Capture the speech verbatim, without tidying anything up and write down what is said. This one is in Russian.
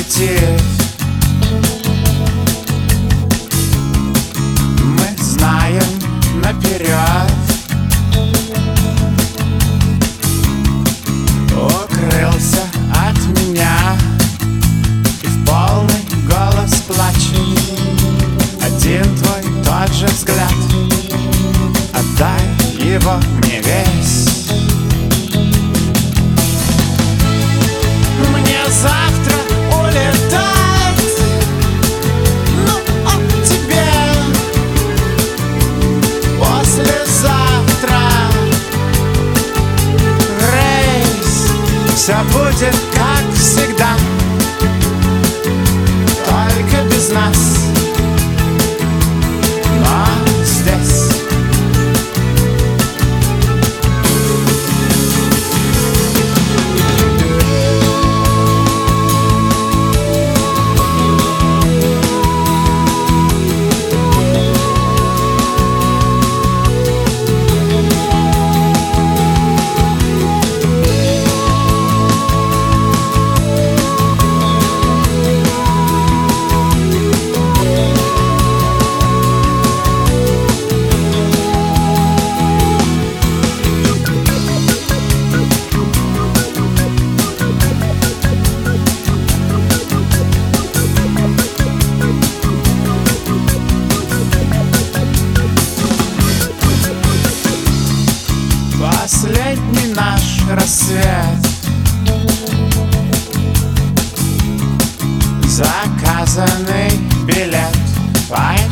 аппетит. Мы знаем наперед, укрылся от меня и в полный голос плачет. Один твой тот же взгляд, отдай его мне весь. Мне завтра улетать, ну а тебе послезавтра рейс. Все будет как всегда, только без нас. Но здесь последний наш рассвет, заказанный билет.